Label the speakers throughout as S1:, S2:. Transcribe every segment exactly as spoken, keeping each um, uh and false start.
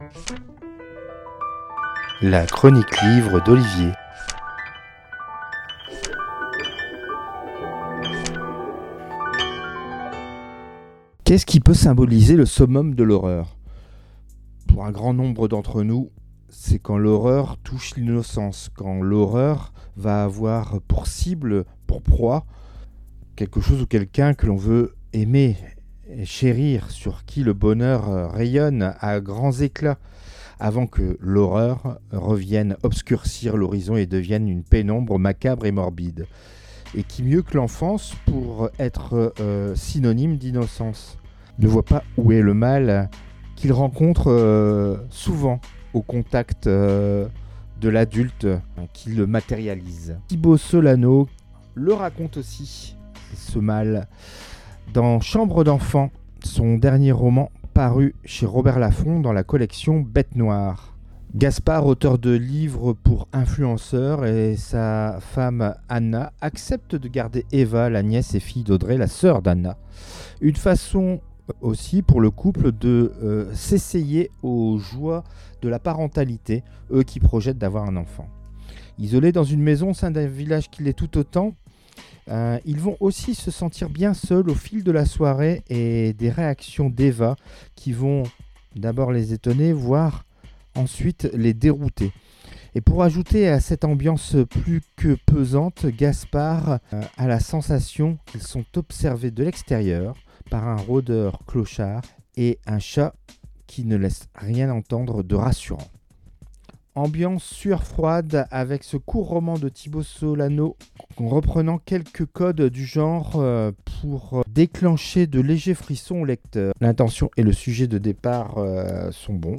S1: La chronique livre d'Olivier. Qu'est-ce qui peut symboliser le summum de l'horreur ? Pour un grand nombre d'entre nous, c'est quand l'horreur touche l'innocence, quand l'horreur va avoir pour cible, pour proie, quelque chose ou quelqu'un que l'on veut aimer et chérir, sur qui le bonheur rayonne à grands éclats, avant que l'horreur revienne obscurcir l'horizon et devienne une pénombre macabre et morbide. Et qui mieux que l'enfance pour être euh, synonyme d'innocence ne voit pas où est le mal qu'il rencontre euh, souvent au contact euh, de l'adulte qui le matérialise. Thibaut Solano le raconte aussi, ce mal, dans Chambre d'enfant, son dernier roman paru chez Robert Laffont dans la collection Bête Noire. Gaspard, auteur de livres pour influenceurs, et sa femme Anna acceptent de garder Eva, la nièce et fille d'Audrey, la sœur d'Anna. Une façon aussi pour le couple de euh, s'essayer aux joies de la parentalité, eux qui projettent d'avoir un enfant. Isolés dans une maison au sein d'un village qui l'est tout autant, euh, ils vont aussi se sentir bien seuls au fil de la soirée et des réactions d'Eva qui vont d'abord les étonner, voire ensuite les dérouter. Et pour ajouter à cette ambiance plus que pesante, Gaspard euh, a la sensation qu'ils sont observés de l'extérieur par un rôdeur clochard et un chat qui ne laisse rien entendre de rassurant. Ambiance sueur froide avec ce court roman de Thibaut Solano, reprenant quelques codes du genre euh, pour déclencher de légers frissons au lecteur. L'intention et le sujet de départ euh, sont bons,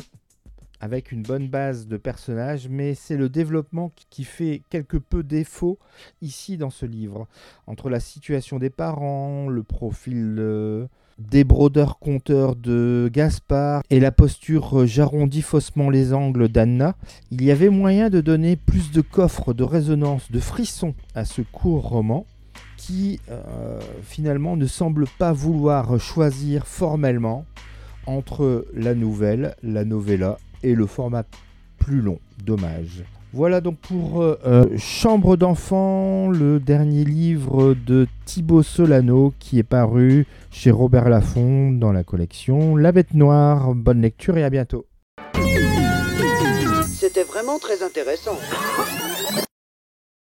S1: avec une bonne base de personnages, mais c'est le développement qui fait quelque peu défaut ici dans ce livre. Entre la situation des parents, le profil euh, des brodeurs-conteurs de Gaspard et la posture j'arrondis faussement les angles d'Anna, il y avait moyen de donner plus de coffre, de résonance, de frisson à ce court roman qui euh, finalement ne semble pas vouloir choisir formellement entre la nouvelle, la novella et le format plus long. Dommage. Voilà donc pour euh, Chambre d'enfant, le dernier livre de Thibaut Solano qui est paru chez Robert Laffont dans la collection La Bête Noire. Bonne lecture et à bientôt.
S2: C'était vraiment très intéressant.